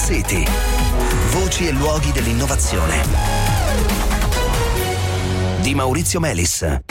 City. Voci e luoghi dell'innovazione. Di Maurizio Melis.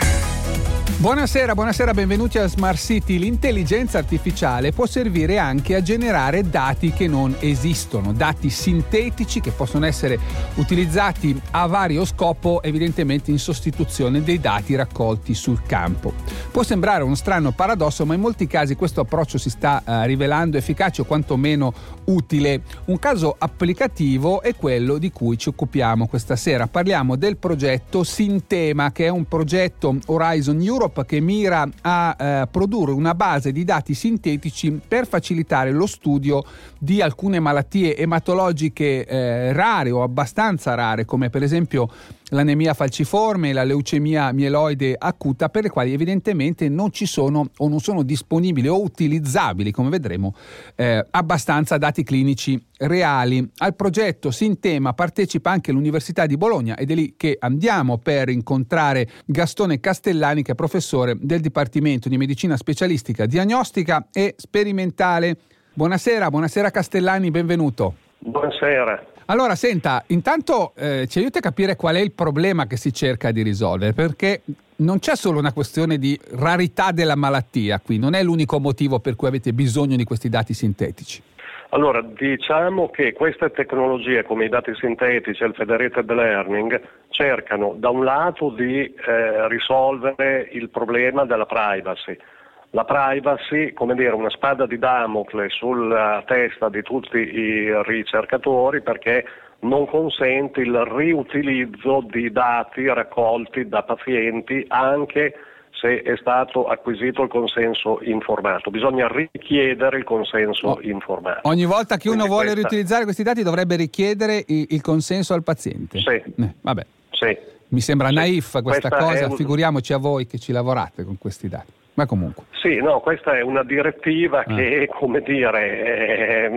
Buonasera, benvenuti a Smart City. L'intelligenza artificiale può servire anche a generare dati che non esistono, dati sintetici che possono essere utilizzati a vario scopo, evidentemente in sostituzione dei dati raccolti sul campo. Può sembrare uno strano paradosso, ma in molti casi questo approccio si sta rivelando efficace o quantomeno utile. Un caso applicativo è quello di cui ci occupiamo questa sera. Parliamo del progetto Sintema, che è un progetto Horizon Europe che mira a produrre una base di dati sintetici per facilitare lo studio di alcune malattie ematologiche rare o abbastanza rare, come per esempio l'anemia falciforme e la leucemia mieloide acuta, per le quali evidentemente non ci sono o non sono disponibili o utilizzabili, come vedremo, abbastanza dati clinici reali. Al progetto Sintema partecipa anche l'Università di Bologna ed è lì che andiamo per incontrare Gastone Castellani, che è professore del Dipartimento di Medicina Specialistica, Diagnostica e Sperimentale. Buonasera Castellani, benvenuto. Buonasera. Allora, senta, intanto ci aiuta a capire qual è il problema che si cerca di risolvere, perché non c'è solo una questione di rarità della malattia qui, non è l'unico motivo per cui avete bisogno di questi dati sintetici. Allora, diciamo che queste tecnologie come i dati sintetici e il federated learning cercano da un lato di risolvere il problema della privacy. La privacy, come dire, una spada di Damocle sulla testa di tutti i ricercatori, perché non consente il riutilizzo di dati raccolti da pazienti anche se è stato acquisito il consenso informato. Bisogna richiedere il consenso informato. Ogni volta che uno vuole riutilizzare questi dati dovrebbe richiedere il consenso al paziente? Sì. Vabbè. Sì. Mi sembra naif questa cosa, è figuriamoci a voi che ci lavorate con questi dati. Ma comunque. Sì, no, questa è una direttiva che, come dire,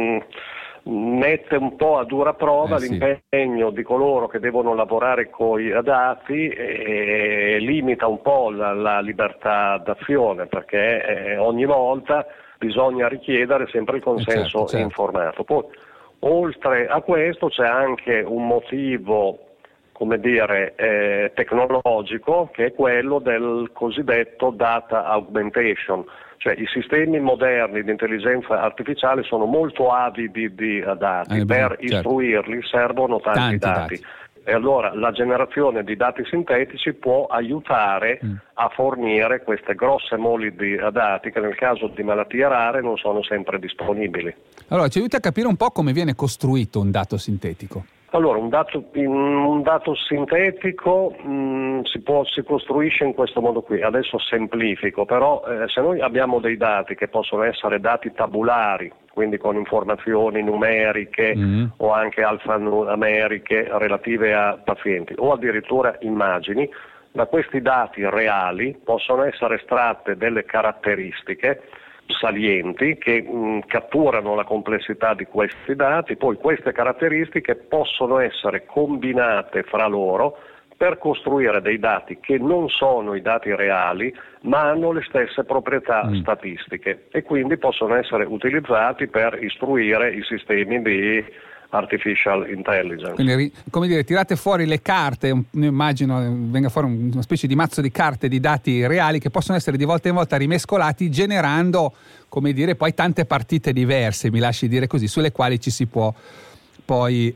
mette un po' a dura prova l'impegno di coloro che devono lavorare con i dati e limita un po' la libertà d'azione, perché ogni volta bisogna richiedere sempre il consenso informato. Poi, oltre a questo c'è anche un motivo, come dire, tecnologico, che è quello del cosiddetto data augmentation, cioè i sistemi moderni di intelligenza artificiale sono molto avidi di dati, per istruirli servono tanti dati. E allora la generazione di dati sintetici può aiutare a fornire queste grosse mole di dati che nel caso di malattie rare non sono sempre disponibili. Allora ci aiuta a capire un po' come viene costruito un dato sintetico. Allora, un dato sintetico si costruisce in questo modo qui. Adesso semplifico, però se noi abbiamo dei dati che possono essere dati tabulari, quindi con informazioni numeriche o anche alfanumeriche relative a pazienti, o addirittura immagini, da questi dati reali possono essere estratte delle caratteristiche salienti che catturano la complessità di questi dati, poi queste caratteristiche possono essere combinate fra loro per costruire dei dati che non sono i dati reali ma hanno le stesse proprietà statistiche e quindi possono essere utilizzati per istruire i sistemi di artificial intelligence. Quindi, come dire, tirate fuori le carte, immagino venga fuori una specie di mazzo di carte di dati reali che possono essere di volta in volta rimescolati, generando, come dire, poi tante partite diverse, mi lasci dire così, sulle quali ci si può poi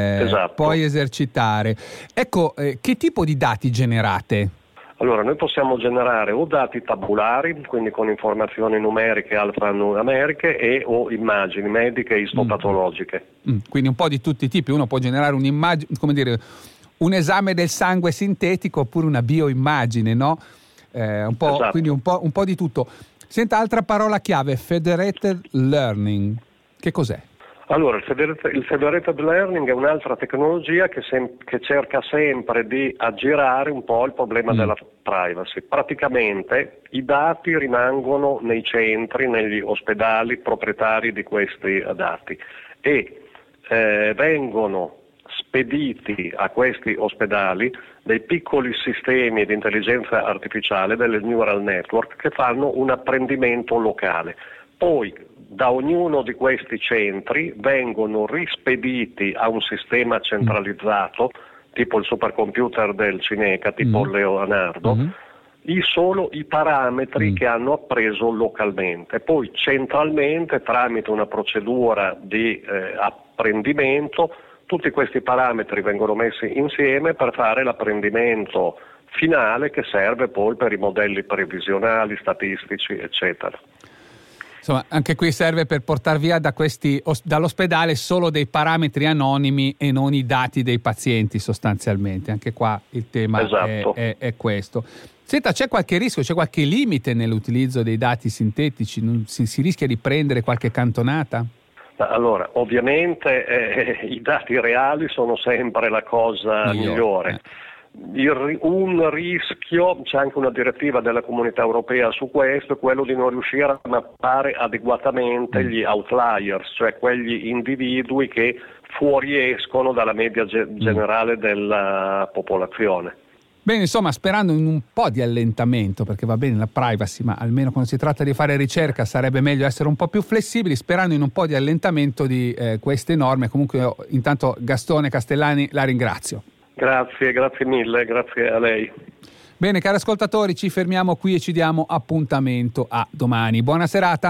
esercitare. Ecco, che tipo di dati generate? Allora, noi possiamo generare o dati tabulari, quindi con informazioni numeriche, alfanumeriche, o immagini mediche istopatologiche. Quindi un po' di tutti i tipi. Uno può generare un'immagine, come dire, un esame del sangue sintetico oppure una bioimmagine, no? Quindi un po' di tutto. Senta, altra parola chiave, federated learning. Che cos'è? Allora, il federated learning è un'altra tecnologia che cerca sempre di aggirare un po' il problema della privacy. Praticamente i dati rimangono nei centri, negli ospedali proprietari di questi dati e vengono spediti a questi ospedali dei piccoli sistemi di intelligenza artificiale, delle neural network, che fanno un apprendimento locale. Poi da ognuno di questi centri vengono rispediti a un sistema centralizzato, tipo il supercomputer del Cineca, tipo Leonardo, solo i parametri che hanno appreso localmente. Poi centralmente, tramite una procedura di apprendimento, tutti questi parametri vengono messi insieme per fare l'apprendimento finale che serve poi per i modelli previsionali, statistici, eccetera. Insomma, anche qui serve per portare via dall'ospedale solo dei parametri anonimi e non i dati dei pazienti, sostanzialmente. Anche qua il tema è questo. Senta, c'è qualche rischio, c'è qualche limite nell'utilizzo dei dati sintetici? Si rischia di prendere qualche cantonata? Allora, ovviamente i dati reali sono sempre la cosa migliore. Un rischio, c'è anche una direttiva della Comunità Europea su questo, è quello di non riuscire a mappare adeguatamente gli outliers, cioè quegli individui che fuoriescono dalla media generale della popolazione. Bene, insomma, sperando in un po' di allentamento, perché va bene la privacy, ma almeno quando si tratta di fare ricerca sarebbe meglio essere un po' più flessibili, sperando in un po' di allentamento di queste norme. Comunque io, intanto, Gastone Castellani, la ringrazio. Grazie mille, grazie a lei. Bene, cari ascoltatori, ci fermiamo qui e ci diamo appuntamento a domani. Buona serata.